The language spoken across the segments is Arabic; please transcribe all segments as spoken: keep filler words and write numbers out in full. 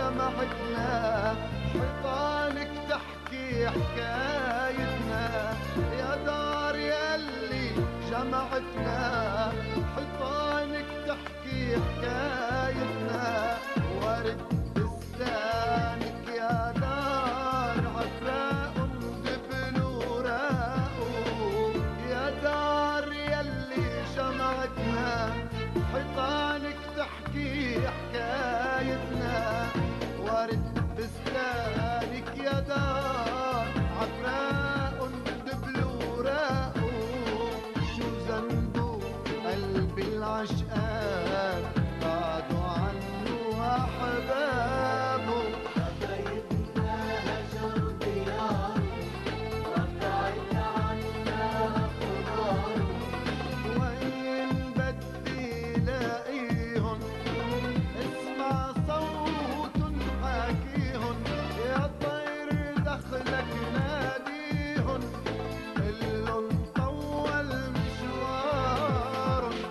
جمعتنا، حيطانك تحكي حكايتنا يا دار يلي جمعتنا، حيطانك تحكي حكايتنا، ورد بستانك يا دار عفراء دبل وراقو، يا دار يلي جمعتنا، حيطانك تحكي حكايتنا، ورد بستانك يا دار عفراء دبل وراقو، شو ذنبه قلبي العشقان بعدوا عنه أحبابه، حبايبنا هجروا دياره رفعت عنا أقداره، وين بدي لاقيهن اسمع صوت حاكيهن، يا طير دخلك ناديهن قلن طول مشوارن.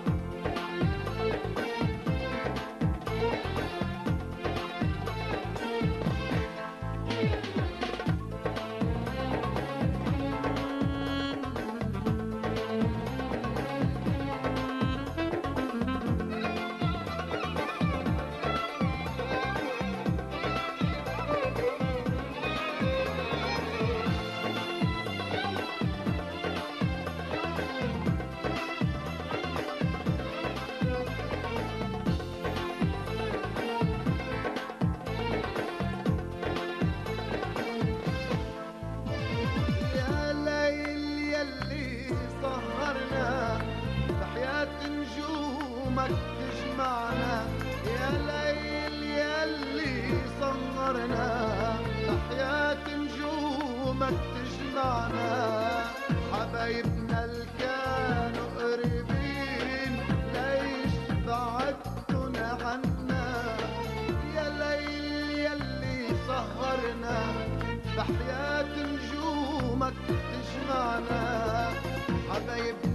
يا ليل يلي سهرنا بحياة نجومك تجمعنا، يا ليل يلي سهرنا بحياة نجومك تجمعنا، حبايبنا اللي كانوا قريبين ليش بعدتن عنا، يا ليل يلي سهرنا بحياة نجومك تجمعنا، حبايبنا